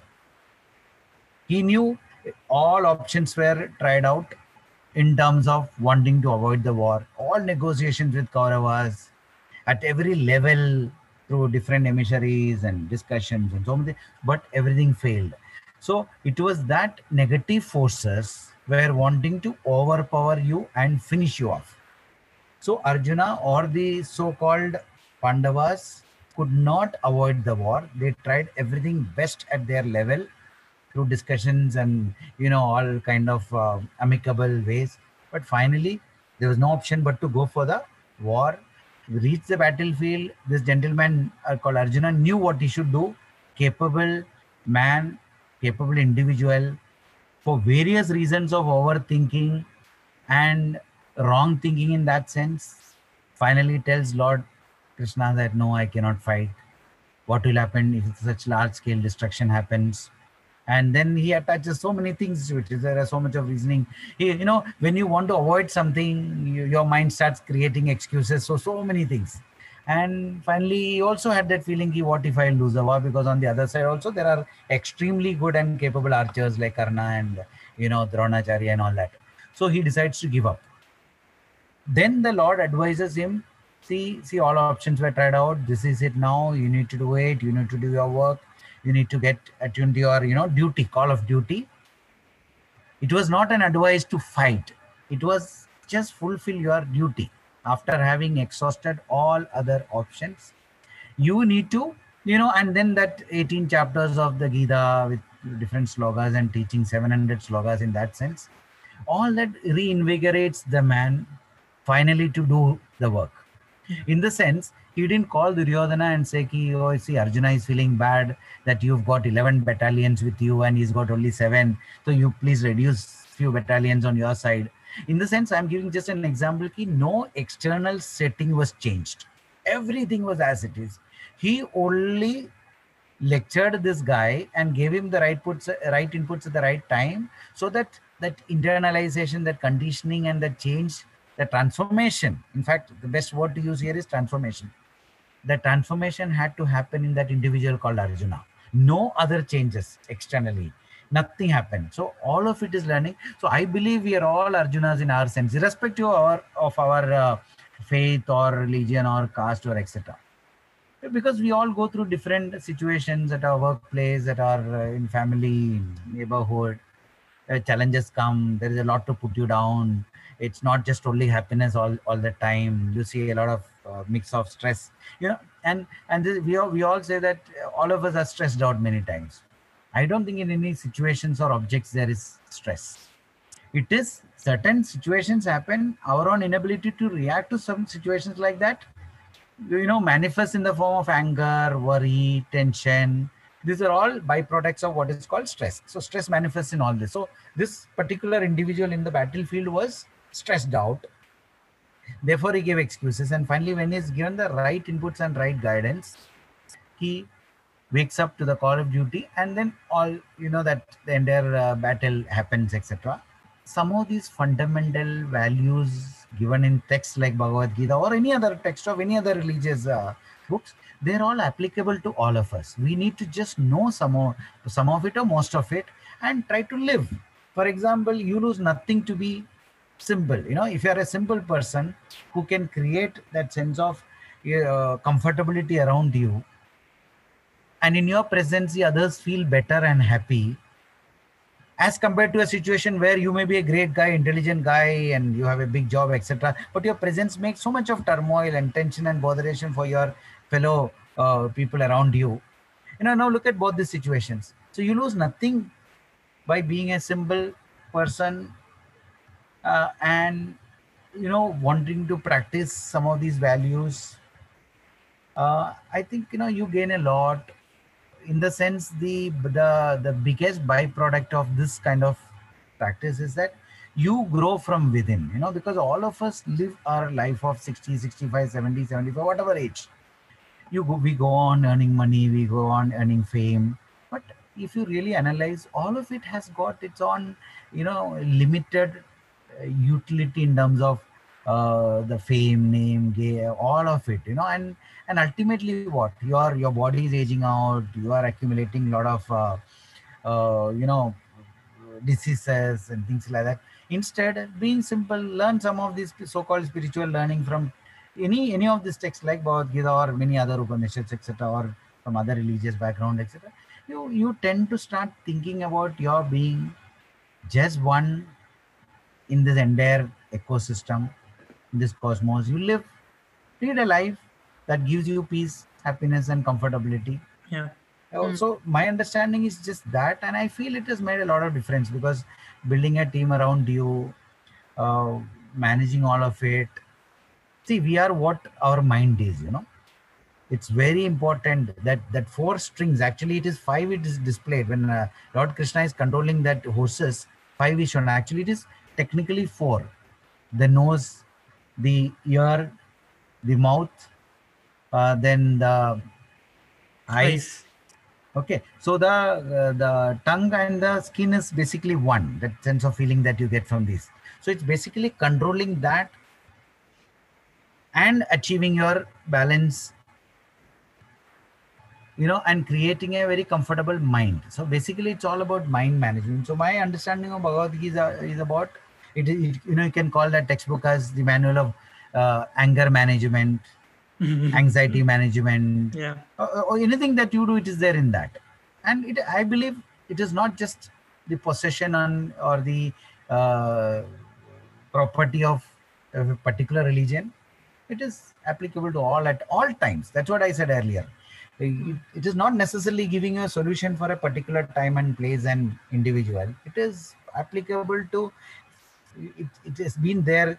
He knew all options were tried out in terms of wanting to avoid the war. All negotiations with Kauravas at every level through different emissaries and discussions and so many, but everything failed. So it was that negative forces were wanting to overpower you and finish you off. So Arjuna or the so-called Pandavas could not avoid the war. They tried everything best at their level through discussions and, you know, all kind of uh, amicable ways. But finally, there was no option but to go for the war. We reached the battlefield. This gentleman uh, called Arjuna knew what he should do. Capable man, capable individual, for various reasons of overthinking and wrong thinking in that sense, finally tells Lord Krishna that no, I cannot fight. What will happen if such large scale destruction happens? And then he attaches so many things to it. There are so much of reasoning. He, you know, when you want to avoid something, you, your mind starts creating excuses. So, so many things. And finally, he also had that feeling, what if I lose the war? Because on the other side also, there are extremely good and capable archers like Karna and, you know, Dronacharya and all that. So he decides to give up. Then the Lord advises him, see, see, all options were tried out. This is it now. You need to do it. You need to do your work. You need to get attuned to your, you know, duty, call of duty. It was not an advice to fight. It was just fulfill your duty. After having exhausted all other options, you need to, you know, and then that eighteen chapters of the Gita with different slogas and teaching seven hundred slogas in that sense, all that reinvigorates the man finally to do the work. In the sense, he didn't call Duryodhana and say, Ki, oh, see, Arjuna is feeling bad that you've got eleven battalions with you and he's got only seven. So you please reduce few battalions on your side. In the sense, I'm giving just an example, ki no external setting was changed. Everything was as it is. He only lectured this guy and gave him the right puts, right inputs at the right time, so that that internalization, that conditioning and that change, the transformation, in fact, the best word to use here is transformation. The transformation had to happen in that individual called Arjuna. No other changes externally. Nothing happened. So all of it is learning. So I believe we are all Arjunas in our sense, irrespective of our, of our uh, faith or religion or caste or et cetera. Because we all go through different situations at our workplace, at our uh, in family, in neighborhood. Uh, challenges come. There is a lot to put you down. It's not just only happiness all, all the time. You see a lot of uh, mix of stress, you know, and and this, we all, we all say that all of us are stressed out many times. I don't think in any situations or objects there is stress. It is certain situations happen. Our own inability to react to some situations like that, you know, manifests in the form of anger, worry, tension. These are all byproducts of what is called stress. So stress manifests in all this. So this particular individual in the battlefield was stressed out. Therefore, he gave excuses. And finally, when he's given the right inputs and right guidance, he wakes up to the call of duty, and then all, you know, that the entire uh, battle happens, et cetera. Some of these fundamental values given in texts like Bhagavad Gita or any other text of any other religious uh, books, they're all applicable to all of us. We need to just know some of, some of it or most of it and try to live. For example, you lose nothing to be simple. You know, if you're a simple person who can create that sense of uh, comfortability around you, and in your presence, the others feel better and happy, as compared to a situation where you may be a great guy, intelligent guy, and you have a big job, et cetera. But your presence makes so much of turmoil and tension and botheration for your fellow uh, people around you. You know, now look at both these situations. So you lose nothing by being a simple person uh, and, you know, wanting to practice some of these values. Uh, I think you know you gain a lot. In the sense, the the the biggest byproduct of this kind of practice is that you grow from within. You know, because all of us live our life of sixty, sixty-five, seventy, seventy-five, whatever age. You go, we go on earning money, we go on earning fame, but if you really analyze, all of it has got its own, you know, limited uh, utility in terms of uh, the fame, name, gay, all of it, you know, and and ultimately what your your body is aging out, you are accumulating a lot of uh, uh, you know, diseases and things like that. Instead, being simple, learn some of these so-called spiritual learning from any any of these texts like Bhagavad Gita or many other Upanishads, et cetera, or from other religious background, et cetera. You you tend to start thinking about your being just one in this entire ecosystem, in this cosmos. You live, lead a life that gives you peace, happiness, and comfortability. Yeah. Hmm. So my understanding is just that, and I feel it has made a lot of difference because building a team around you, uh, managing all of it. See, we are what our mind is, you know. It's very important that that four strings, actually it is five, it is displayed when uh, Lord Krishna is controlling that horses. Five is shown. Actually, it is technically four: the nose, the ear, the mouth, uh, then the eyes. Nice. Okay, so the uh, the tongue and the skin is basically one. That sense of feeling that you get from this. So it's basically controlling that and achieving your balance, you know, and creating a very comfortable mind. So basically, it's all about mind management. So my understanding of Bhagavad Gita is about it. it you know, you can call that textbook as the manual of uh, anger management, anxiety management, Yeah. or, or anything that you do, it is there in that. And it, I believe it is not just the possession on or the uh, property of a particular religion. It is applicable to all at all times. That's what I said earlier. It, it is not necessarily giving you a solution for a particular time and place and individual. It is applicable to, it, it has been there.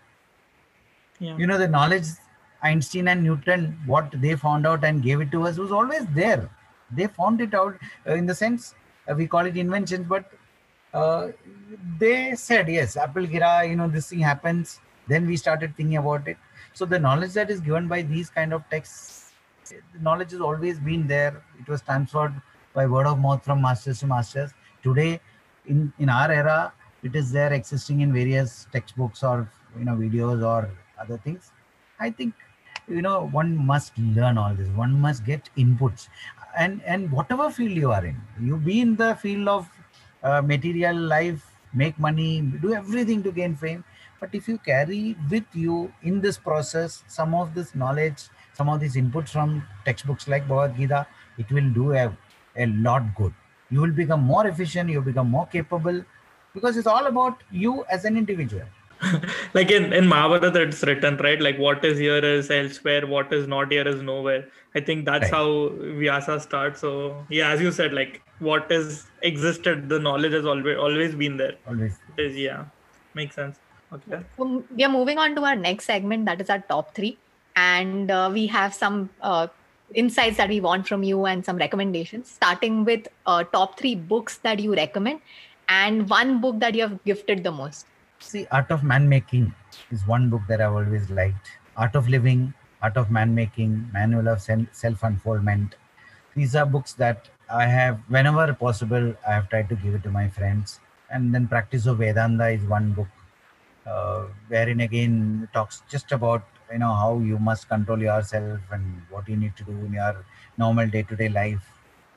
Yeah. You know, the knowledge Einstein and Newton, what they found out and gave it to us, was always there. They found it out, uh, in the sense, uh, we call it inventions, but uh, they said, yes, Apple Gira, you know, this thing happens. Then we started thinking about it. So the knowledge that is given by these kind of texts, the knowledge has always been there. It was transferred by word of mouth from masters to masters. Today, in, in our era, it is there existing in various textbooks or, you know, videos or other things. I think, you know, one must learn all this. One must get inputs, and and whatever field you are in, you be in the field of uh, material life, make money, do everything to gain fame. But if you carry with you in this process some of this knowledge, some of these inputs from textbooks like Bhagavad Gita, it will do a, a lot good. You will become more efficient, you become more capable, because it's all about you as an individual. Like in in Mahabharata, it's written, right? Like what is here is elsewhere, what is not here is nowhere. I think that's Right. how Vyasa starts. So yeah, as you said, like what is existed, the knowledge has always always been there. Always. It is, yeah, makes sense. Okay. So we are moving on to our next segment, that is our top three. And uh, we have some uh, insights that we want from you and some recommendations, starting with uh, top three books that you recommend and one book that you have gifted the most. See, Art of Man Making is one book that I've always liked. Art of Living, Art of Man Making, Manual of Self Unfoldment. These are books that I have, whenever possible, I have tried to give it to my friends. And then Practice of Vedanta is one book, uh, wherein again it talks just about, you know, how you must control yourself and what you need to do in your normal day-to-day life.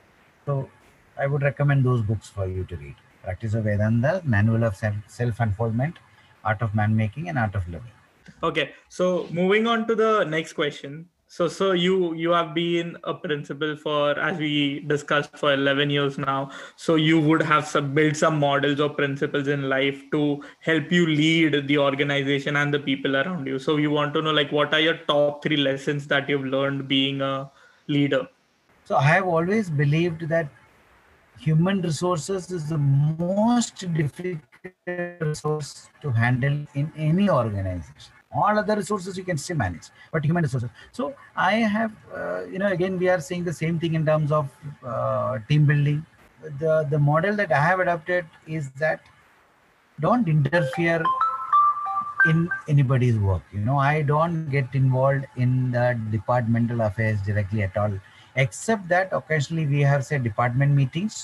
So I would recommend those books for you to read. Practice of Vedanta, Manual of Self-Unfoldment, Art of Man Making, and Art of Living. Okay, so moving on to the next question. So, so you you have been a principal for, as we discussed, for eleven years now. So you would have some, built some models or principles in life to help you lead the organization and the people around you. So you want to know, like, what are your top three lessons that you've learned being a leader? So I have always believed that human resources is the most difficult resource to handle in any organization. All other resources you can still manage, but human resources. So I have, uh, you know, again, we are saying the same thing in terms of uh, team building. The, the model that I have adopted is that don't interfere in anybody's work. You know, I don't get involved in the departmental affairs directly at all, except that occasionally we have, say, department meetings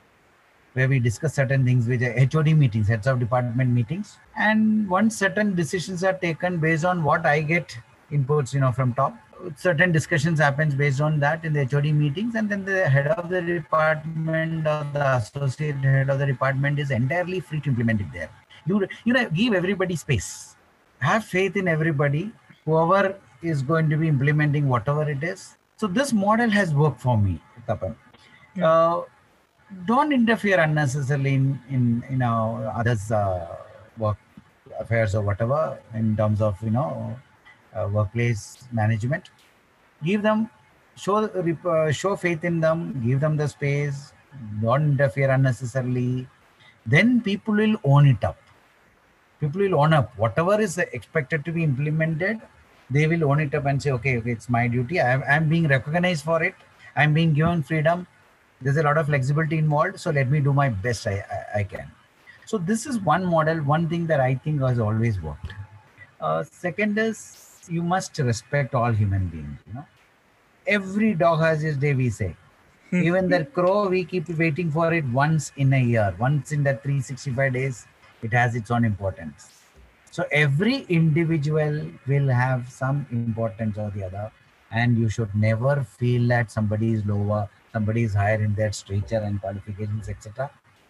where we discuss certain things, which are H O D meetings, heads of department meetings. And once certain decisions are taken based on what I get inputs, you know, from top, certain discussions happens based on that in the H O D meetings. And then the head of the department or the associate head of the department is entirely free to implement it there. You, you know, give everybody space. Have faith in everybody, whoever is going to be implementing whatever it is. So this model has worked for me, Tapan. Yeah. Uh, don't interfere unnecessarily in, in you know, others' uh, work affairs or whatever in terms of, you know, uh, workplace management. Give them, show, uh, show faith in them, give them the space, don't interfere unnecessarily. Then people will own it up. People will own up. Whatever is expected to be implemented, they will own it up and say, okay, okay, it's my duty. I'm, I'm being recognized for it. I'm being given freedom. There's a lot of flexibility involved. So let me do my best I, I, I can. So this is one model, one thing that I think has always worked. Uh, second is you must respect all human beings. You know, every dog has his day, we say. Even that crow, we keep waiting for it once in a year. Once in that three hundred sixty-five days, it has its own importance. So every individual will have some importance or the other. And you should never feel that somebody is lower, somebody is higher in their stature and qualifications, et cetera.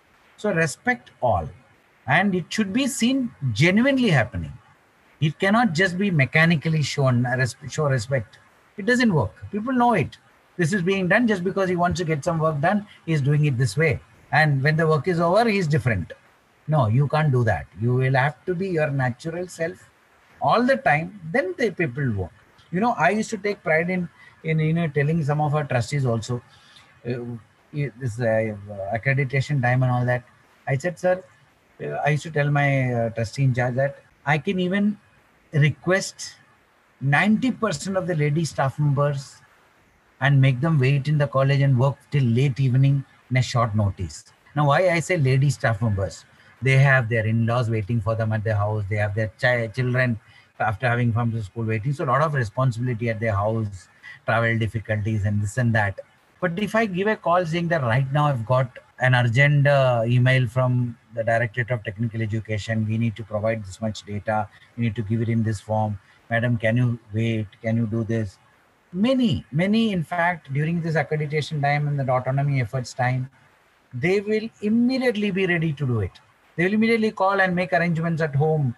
So respect all. And it should be seen genuinely happening. It cannot just be mechanically shown, show respect. It doesn't work. People know it. This is being done just because he wants to get some work done. He's doing it this way. And when the work is over, he's different. No, you can't do that. You will have to be your natural self all the time. Then the people work. You know, I used to take pride in, in you know, telling some of our trustees also, uh, this uh, accreditation time and all that. I said, sir, uh, I used to tell my uh, trustee in charge that I can even request ninety percent of the lady staff members and make them wait in the college and work till late evening in a short notice. Now, why I say lady staff members? They have their in-laws waiting for them at their house. They have their ch- children after having from the school waiting. So a lot of responsibility at their house, travel difficulties and this and that. But if I give a call saying that right now I've got an urgent uh, email from the Directorate of Technical Education, we need to provide this much data, we need to give it in this form. Madam, can you wait? Can you do this? Many, many, in fact, during this accreditation time and the autonomy efforts time, they will immediately be ready to do it. They will immediately call and make arrangements at home,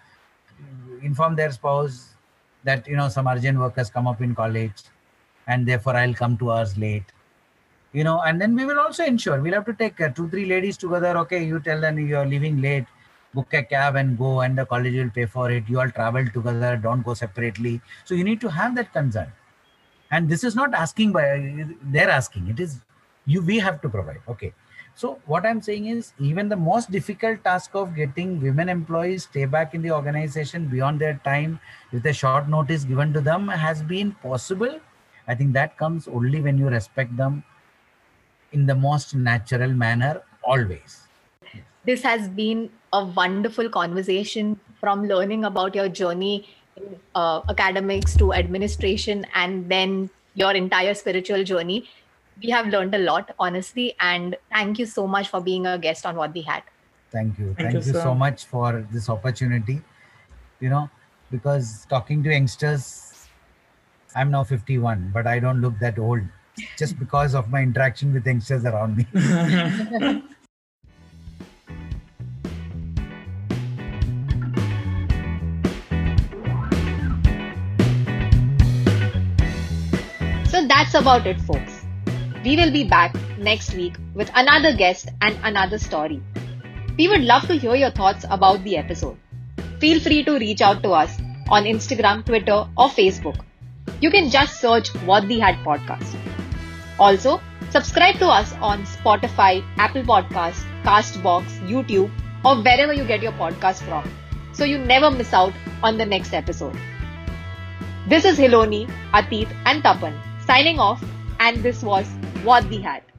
inform their spouse that, you know, some urgent work has come up in college and therefore I'll come two hours late. You know, and then we will also ensure, we'll have to take uh, two, three ladies together. Okay, you tell them you're leaving late, book a cab and go, and the college will pay for it. You all travel together, don't go separately. So you need to have that concern. And this is not asking by, they're asking, it is you, we have to provide. Okay. So what I'm saying is even the most difficult task of getting women employees stay back in the organization beyond their time with a short notice given to them has been possible. I think that comes only when you respect them in the most natural manner, always. This has been a wonderful conversation, from learning about your journey in uh, academics to administration and then your entire spiritual journey. We have learned a lot, honestly, and thank you so much for being a guest on What the Hat. Thank you. Thank, thank you, you so much for this opportunity. You know, because talking to youngsters, I'm now fifty-one, but I don't look that old just because of my interaction with youngsters around me. So that's about it, folks. We will be back next week with another guest and another story. We would love to hear your thoughts about the episode. Feel free to reach out to us on Instagram, Twitter, or Facebook. You can just search What the Hat Podcast. Also, subscribe to us on Spotify, Apple Podcasts, Castbox, YouTube, or wherever you get your podcast from. so you never miss out on the next episode. This is Hiloni, Atit and Tapan signing off, and this was What the Hat.